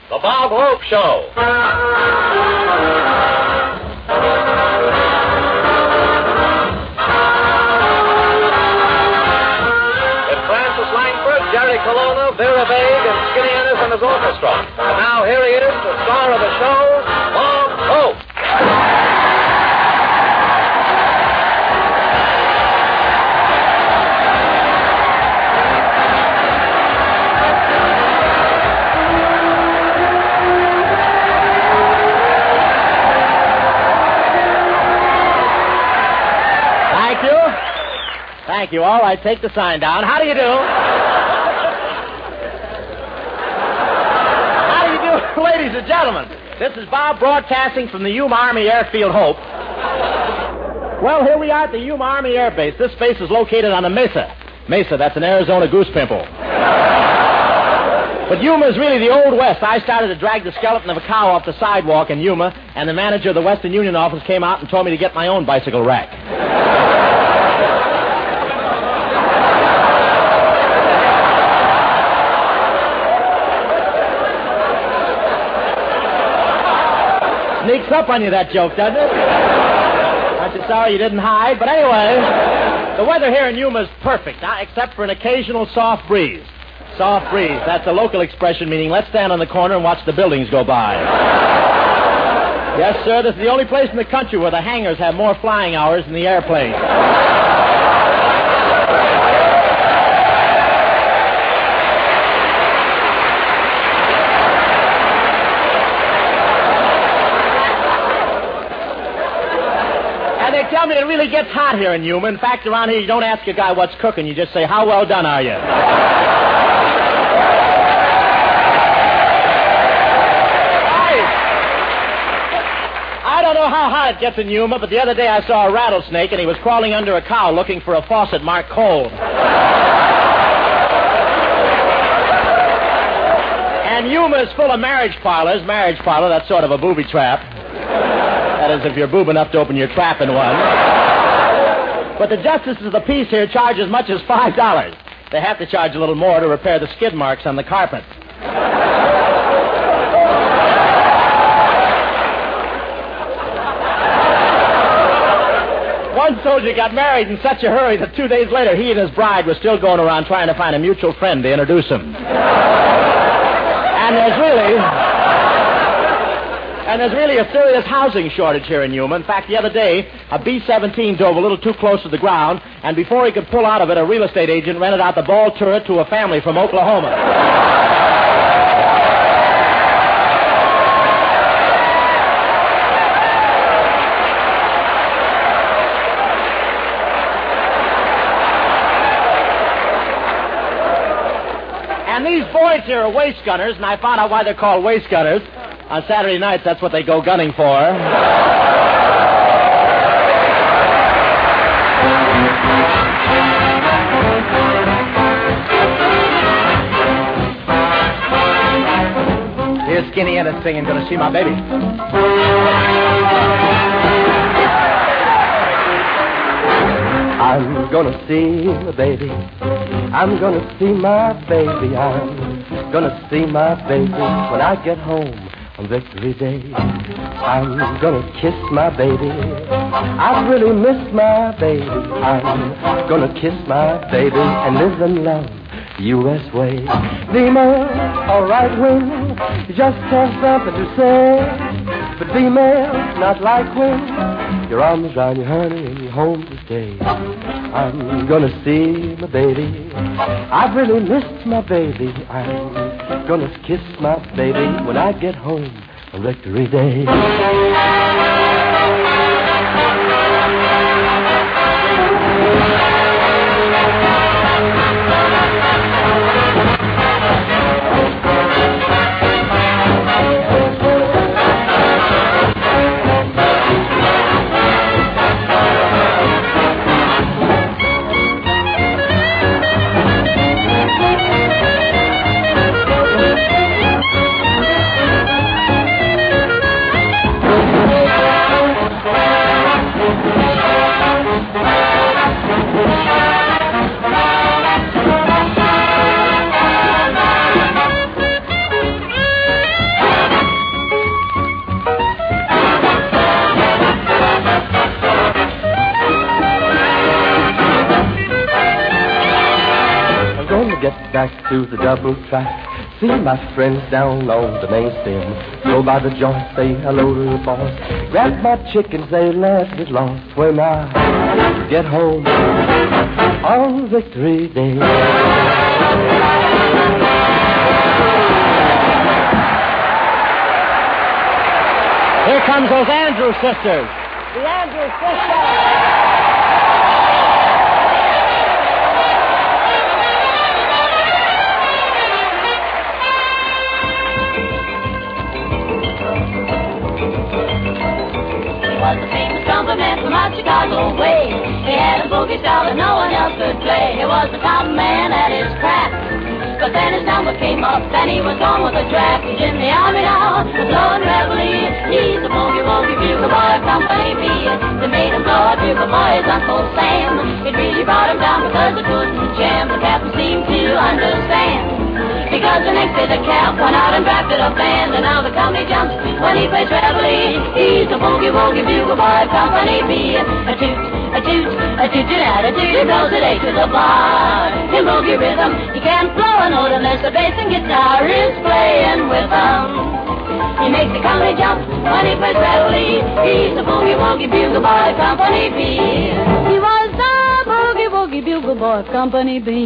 The Bob Hope Show. With Francis Langford, Jerry Colonna, Vera Vague, and Skinny Ennis and his orchestra. And now here he is, the star of the show, Bob Hope. Thank you. All right, take the sign down. How do you do? How do you do, ladies and gentlemen? This is Bob broadcasting from the Yuma Army Airfield Hope. Well, here we are at the Yuma Army Air Base. This base is located on a mesa. Mesa, that's an Arizona goose pimple. But Yuma is really the Old West. I started to drag the skeleton of a cow off the sidewalk in Yuma, and the manager of the Western Union office came out and told me to get my own bicycle rack. Sneaks up on you, that joke, doesn't it? Aren't you sorry you didn't hide? But anyway, the weather here in Yuma is perfect, except for an occasional soft breeze. Soft breeze, that's a local expression meaning let's stand on the corner and watch the buildings go by. Yes, sir, this is the only place in the country where the hangars have more flying hours than the airplanes. Tell me, it really gets hot here in Yuma. In fact, around here, you don't ask a guy what's cooking. You just say, how well done are you? I don't know how hot it gets in Yuma, but the other day I saw a rattlesnake, and he was crawling under a cow looking for a faucet marked cold. And Yuma is full of marriage parlors. Marriage parlor, that's sort of a booby trap. That is, if you're boob enough to open your trap in one. But the justices of the peace here charge as much as $5. They have to charge a little more to repair the skid marks on the carpet. One soldier got married in such a hurry that 2 days later he and his bride were still going around trying to find a mutual friend to introduce him. And there's really a serious housing shortage here in Yuma. In fact, the other day, a B-17 dove a little too close to the ground, and before he could pull out of it, a real estate agent rented out the ball turret to a family from Oklahoma. And these boys here are waist gunners, and I found out why they're called waist gunners. On Saturday nights, that's what they go gunning for. Here's Skinny Ennis singing, Gonna See My Baby. I'm gonna see my baby. I'm gonna see my baby. I'm gonna see my baby when I get home on Victory Day. I'm gonna kiss my baby. I really miss my baby. I'm gonna kiss my baby and live and love U.S. way. Female or right wing, you just have something to say. But female, not like when your arms around your honey and your home to stay. I'm gonna see my baby. I've really missed my baby. I'm gonna kiss my baby when I get home on Victory Day. back to the double track. See my friends down on the main stem. Go by the joint, say hello to the boss. Grab my chicken, say last is lost. When I get home on Victory Day. Here comes those Andrews sisters. The Andrews sisters. Was a famous trumpet man from out Chicago way. He had a boogie style that no one else could play. He was the top man at his craft. But then his number came up and he was gone with the draft. He's in the army now, blowing reveille. He's a boogie bugle boy of Company B. They made him blow a bugle boy, his Uncle Sam. It really brought him down because they couldn't jam. The captain seemed to understand. Because the next day the cap went out and drafted a band. And now the company jumps when he plays reveille. He's a boogie bugle boy of Company B. A toot, a toot, a toot, a toot, he blows it A to the bar. In boogie rhythm, he can't blow a note unless the bass and guitar is playing with him. He makes the company jump when he plays reveille. He's the boogie bugle boy of Company B. He was the boogie bugle boy of Company B.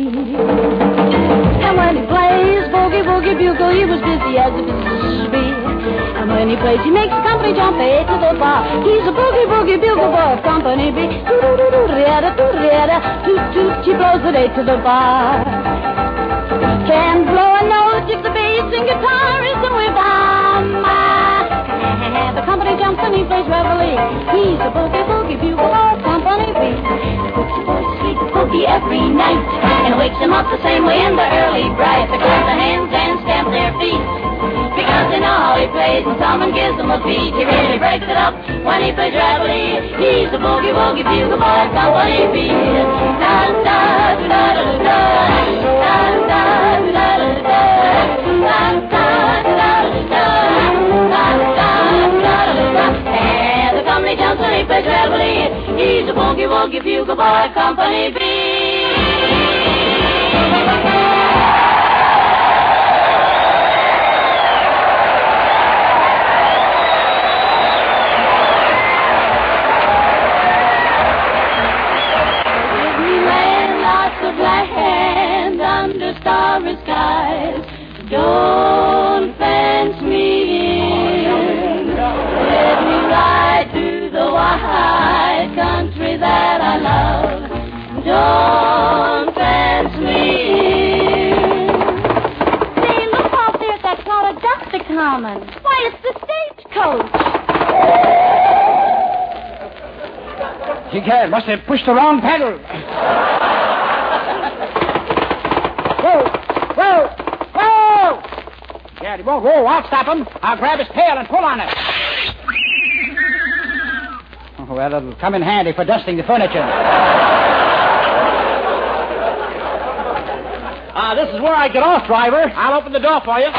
And when he plays boogie bugle, he was busy as a business bee. And when he plays, he makes the company jump A to the bar. He's a boogie bugle boy of Company B. Toot toot, he blows it A to the bar. Can blow a note if the bass and guitar isn't with him. The company jumps and he plays reveille. He's a boogie bugle boy of Company B. Puts the boy to sleep boogie every night and wakes him up the same way in the early bright. They clap their hands and stamp their feet because they know how he plays and someone gives him a beat. He really breaks it up when he plays reveille. He's a boogie bugle boy of Company B. Da da da da da da da da da da da da and the company jumps when he plays reveille. He's a boogie bugle boy of Company B. Land under starry skies. Don't fence me in. Let me ride to the wide country that I love. Don't fence me in. Say, look out there at that cloud of dust a-comin'. Why, it's the stagecoach. Egad, must have pushed the wrong pedal. Whoa! Yeah, he won't roll. I'll stop him. I'll grab his tail and pull on it. Oh, well, it'll come in handy for dusting the furniture. This is where I get off, driver. I'll open the door for you.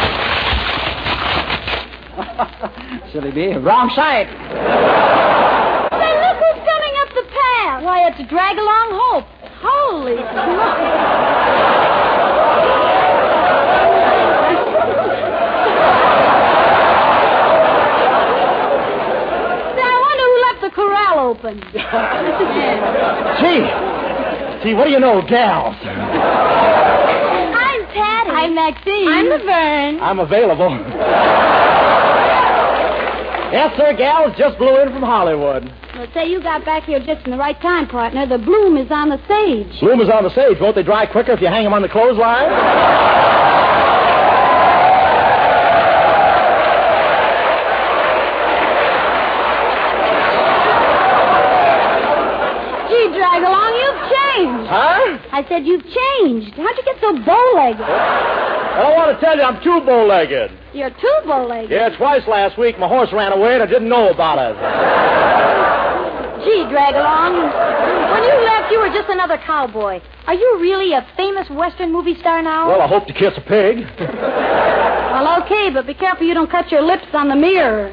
Silly bee. Wrong side. Say, look who's coming up the path. Why, it's Drag Along Hope. Holy smoke. Corral open. Gee, what do you know, gals? I'm Patty. I'm Maxine. I'm Laverne. I'm available. Yes, sir, gals, just blew in from Hollywood. Well, say, you got back here just in the right time, partner. The bloom is on the stage. Bloom is on the stage. Won't they dry quicker if you hang them on the clothesline? Huh? I said you've changed. How'd you get so bow-legged? Well, I want to tell you I'm too bow-legged. You're too bow-legged? Yeah, twice last week my horse ran away and I didn't know about it. Gee, drag along. When you left, you were just another cowboy. Are you really a famous Western movie star now? Well, I hope to kiss a pig. Well, okay, but be careful you don't cut your lips on the mirror.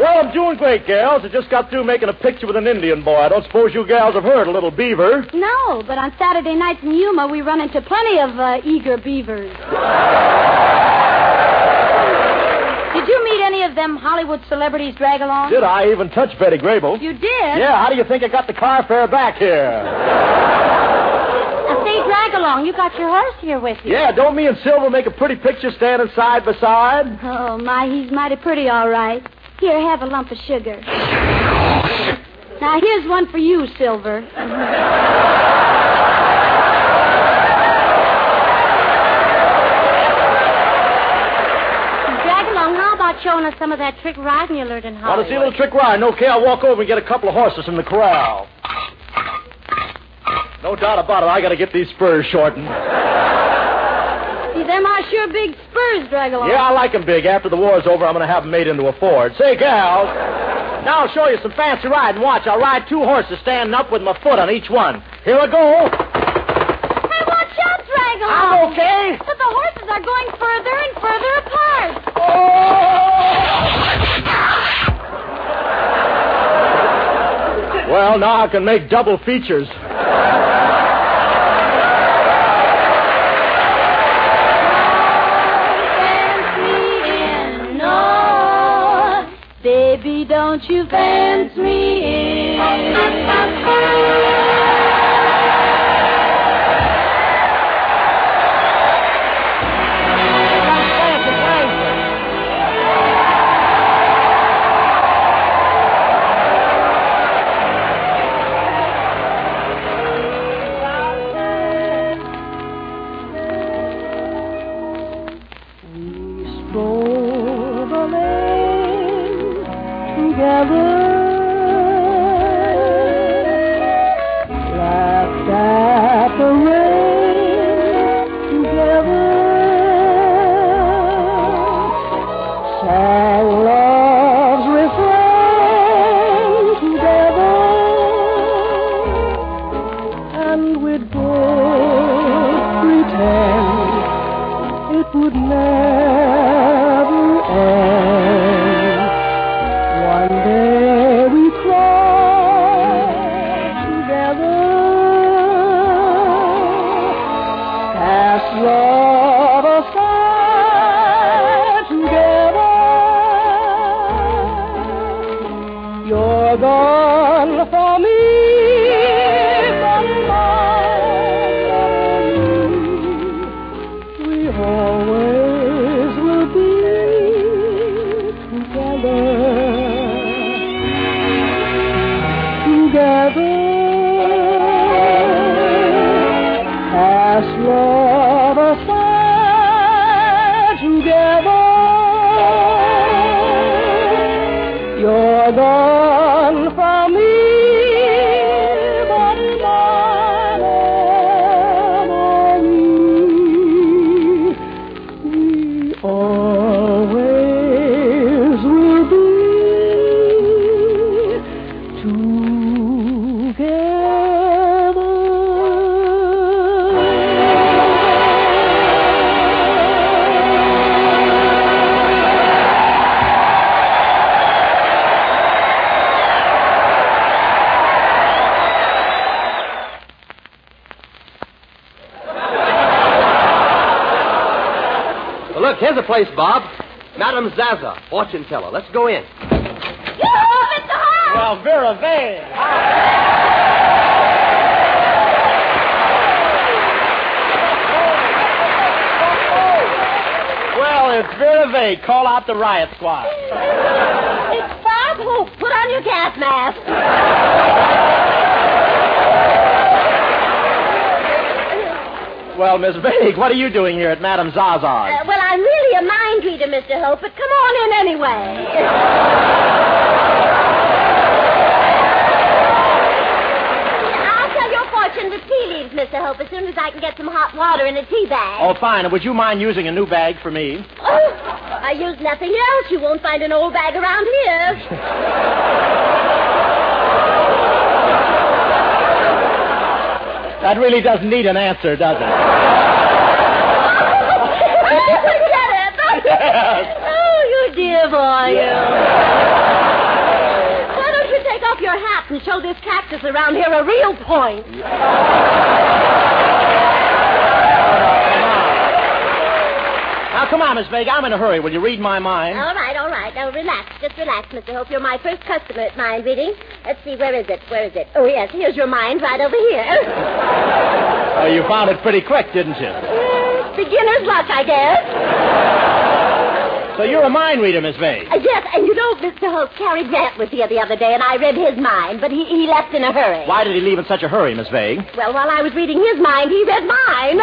Well, I'm doing great, gals. I just got through making a picture with an Indian boy. I don't suppose you gals have heard of Little Beaver. No, but on Saturday nights in Yuma, we run into plenty of eager beavers. Did you meet any of them Hollywood celebrities drag along? Did I even touch Betty Grable? You did? Yeah, how do you think I got the car fare back here? Now, say, drag along. You got your horse here with you. Yeah, don't me and Silver make a pretty picture standing side by side? Oh, my, he's mighty pretty, all right. Here, have a lump of sugar. Now, here's one for you, Silver. Drag along. How about showing us some of that trick riding you learned in Hollywood? Want to see a little trick riding? Okay, I'll walk over and get a couple of horses from the corral. No doubt about it, I got to get these spurs shortened. See, them are sure big spurs, drag along. Yeah, I like them big. After the war's over, I'm going to have them made into a Ford. Say, gals, now I'll show you some fancy riding. Watch, I'll ride two horses standing up with my foot on each one. Here I go. Hey, watch out, drag along. I'm okay. But the horses are going further and further apart. Well, now I can make double features. Baby, don't you fence me in. Here's the place, Bob. Madame Zaza, fortune teller. Let's go in. Yoo-hoo, Mr. Hart! Well, Vera Vane. Well, it's Vera Vane. Call out the riot squad. It's Bob Hope. Put on your gas mask. Well, Miss Vague, what are you doing here at Madame Zaza's? Well, I'm really a mind reader, Mr. Hope, but come on in anyway. I'll tell your fortune with tea leaves, Mr. Hope, as soon as I can get some hot water in a tea bag. Oh, fine. Would you mind using a new bag for me? Oh, I use nothing else. You won't find an old bag around here. That really doesn't need an answer, does it? Yes. Oh, you dear boy, you. practice around here a real point. Now, come on, Miss Vega. I'm in a hurry. Will you read my mind? All right. Now, relax. Just relax, Mr. Hope. You're my first customer at mind reading. Let's see, where is it? Oh, yes, here's your mind right over here. Oh, you found it pretty quick, didn't you? Beginner's luck, I guess. So you're a mind reader, Miss Vega? Yes, and you know, Mr. Hope, Cary Grant was here the other day, and I read his mind, but he left in a hurry. Why did he leave in such a hurry, Miss Vega? Well, while I was reading his mind, he read mine.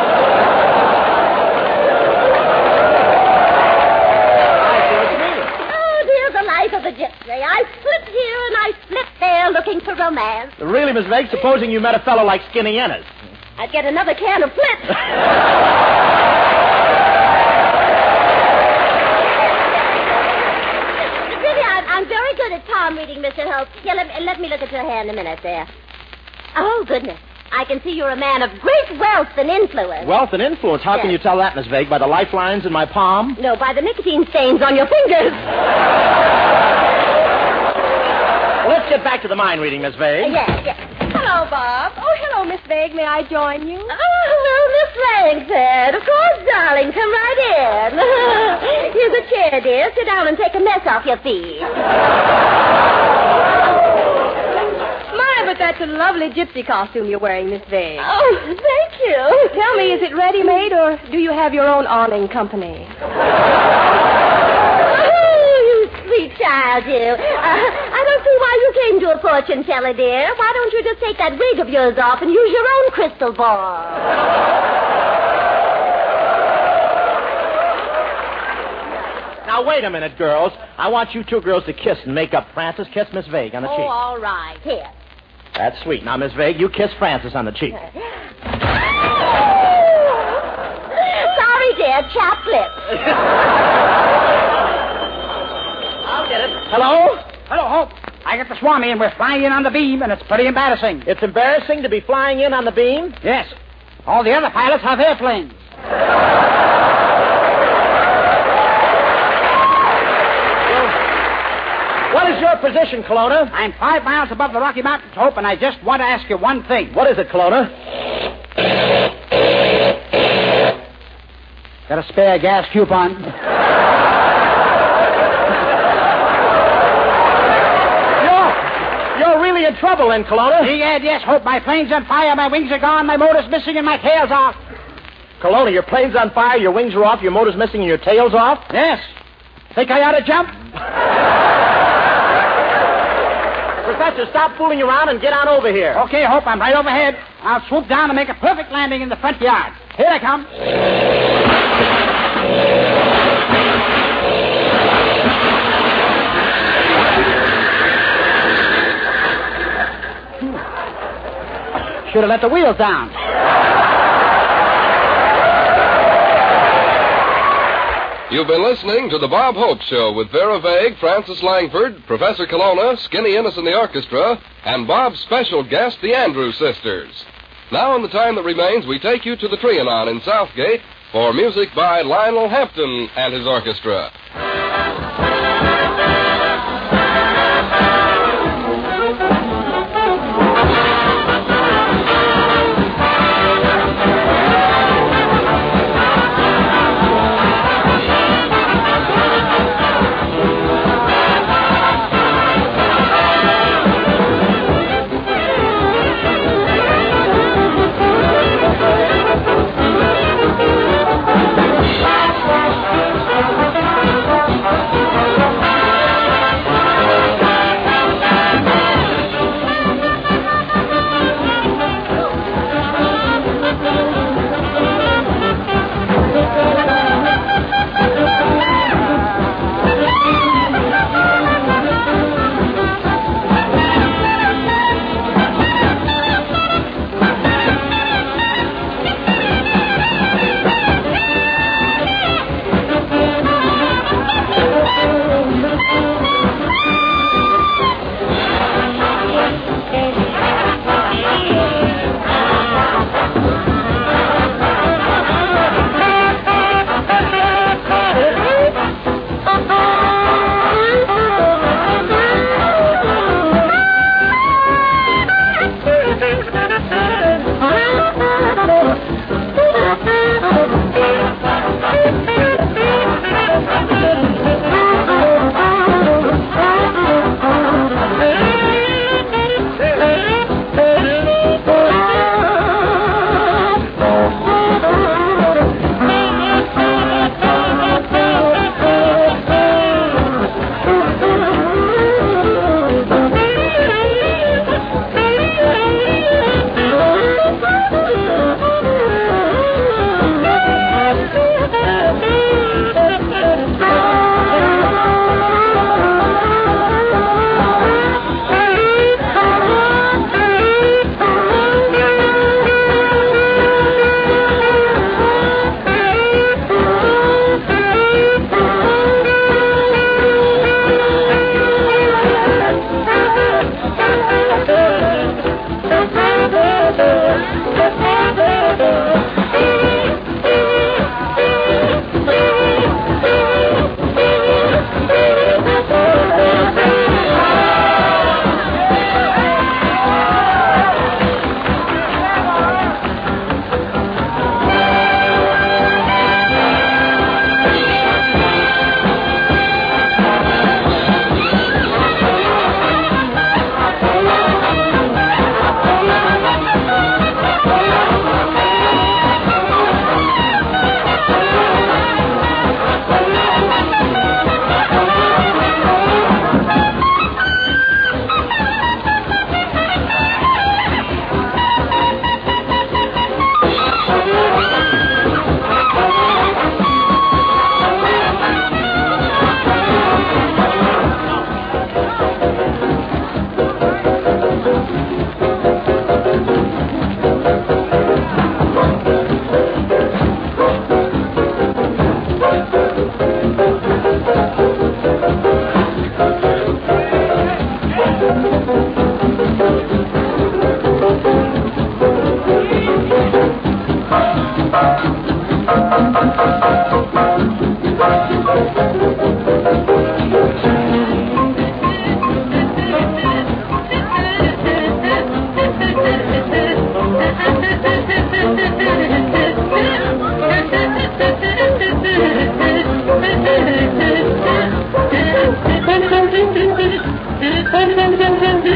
Of a gypsy. I slip here and I slip there looking for romance. Really, Miss Vega, supposing you met a fellow like Skinny Ennis? I'd get another can of Flitz. Really, I'm very good at palm reading, Mr. Hope. Yeah, let me look at your hand a minute there. Oh, goodness. I can see you're a man of great wealth and influence. Wealth and influence? How can you tell that, Miss Vega? By the lifelines in my palm? No, by the nicotine stains on your fingers. Well, let's get back to the mind reading, Miss Vega. Yes. Hello, Bob. Oh, hello, Miss Vega. May I join you? Oh, hello, Miss Langford. Of course, darling. Come right in. Here's a chair, dear. Sit down and take a mess off your feet. But that's a lovely gypsy costume you're wearing, Miss Vega. Oh, thank you. Tell me, is it ready-made, or do you have your own awning company? Oh, you sweet child, you. I don't see why you came to a fortune teller, dear. Why don't you just take that wig of yours off and use your own crystal ball? Now, wait a minute, girls. I want you two girls to kiss and make up. Francis, kiss Miss Vega on the cheek. Oh, all right. Here. That's sweet. Now, Miss Vega, you kiss Francis on the cheek. Sorry, dear. Chapped lips. I'll get it. Hello? Hello, Hope. I got the Swami, and we're flying in on the beam, and it's pretty embarrassing. It's embarrassing to be flying in on the beam? Yes. All the other pilots have airplanes. What is your position, Kelowna? I'm 5 miles above the Rocky Mountains, Hope, and I just want to ask you one thing. What is it, Kelowna? Got a spare gas coupon? You're really in trouble then, Kelowna. Yes, Hope. My plane's on fire, my wings are gone, my motor's missing, and my tail's off. Kelowna, your plane's on fire, your wings are off, your motor's missing, and your tail's off? Yes. Think I ought to jump? Professor, stop fooling around and get on over here. Okay, Hope, I'm right overhead. I'll swoop down and make a perfect landing in the front yard. Here I come. Should have let the wheels down. You've been listening to The Bob Hope Show with Vera Vague, Francis Langford, Professor Kelowna, Skinny Ennis and the orchestra, and Bob's special guest, the Andrews Sisters. Now, in the time that remains, we take you to the Trianon in Southgate for music by Lionel Hampton and his orchestra.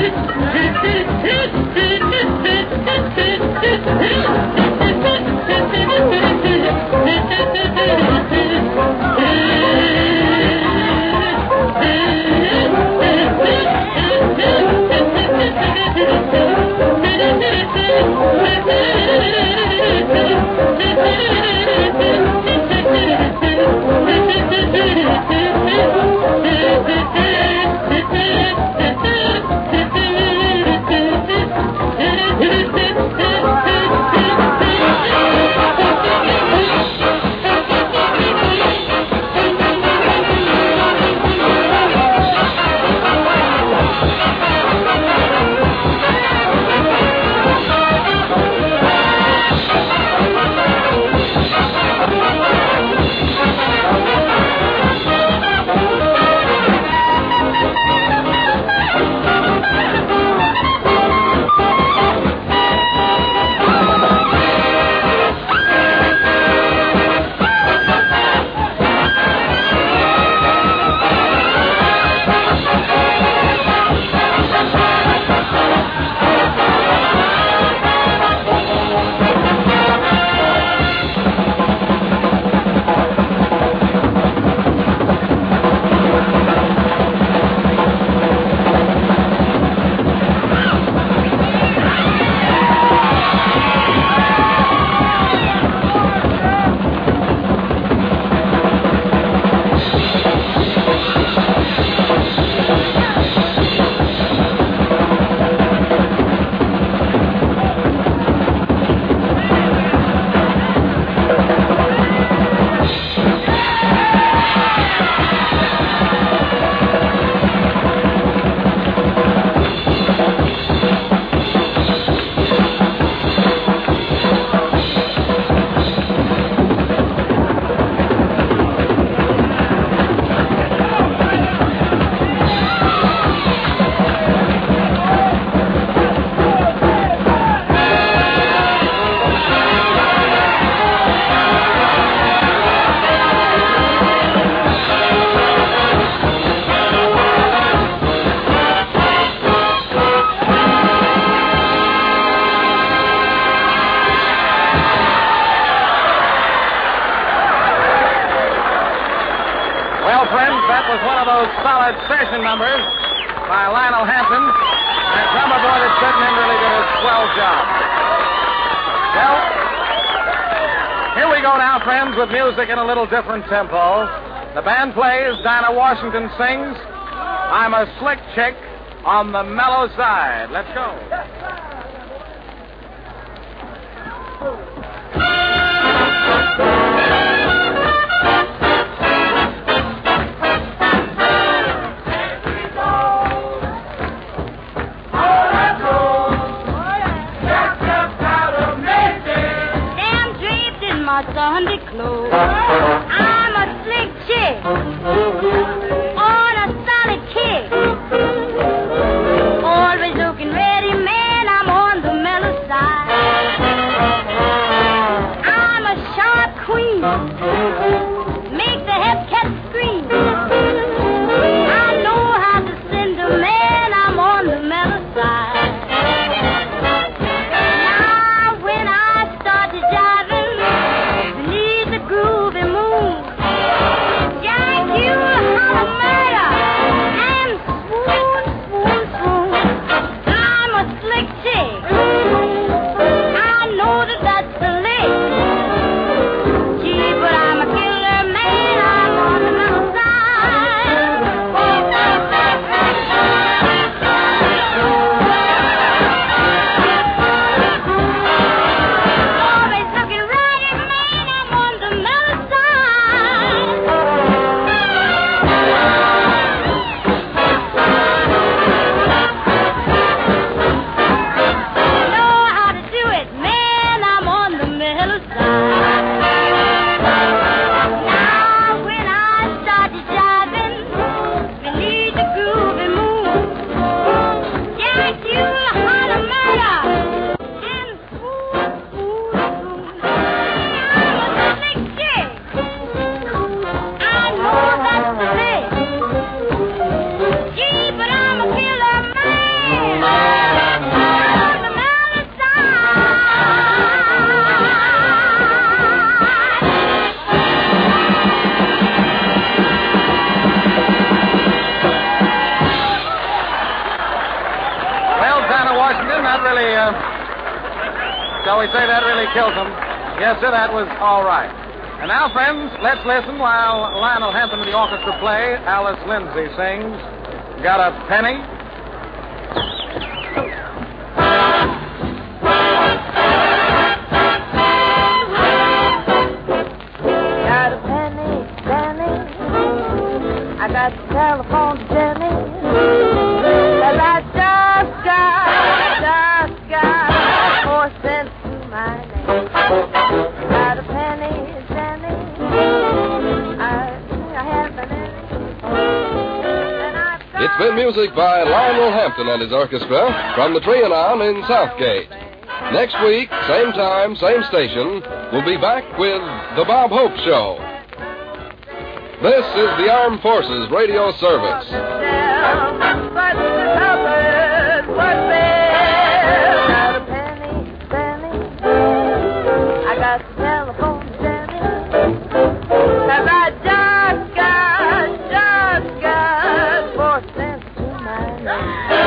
solid session numbers by Lionel Hampton. And drummer boy that's sitting in really did a swell job. Well, here we go now, friends, with music in a little different tempo. The band plays, Dinah Washington sings, I'm a Slick Chick on the Mellow Side. Let's go. Sunday clothes. I'm a slick chick on a solid kick. Always looking ready, man. I'm on the mellow side. I'm a sharp queen. Make the hep cat scream. I know how to send a man. I'm on the mellow side. Now when I start to jiving, Shall we say that really kills them? Yes, sir, that was all right. And now, friends, let's listen while Lionel Hampton and the orchestra play. Alice Lindsay sings, Got a Penny? Got a penny, Jenny. I got the telephone to Jenny. Well, I just got 4 cents to my name. Got a penny, Jenny. I haven't any. It's been music by Lionel Hampton and his orchestra from the Trianon in Southgate. Next week, same time, same station, we'll be back with The Bob Hope Show. This is the Armed Forces Radio Service. I got the telephone, Jenny. 'Cause I just got 4 cents to my name.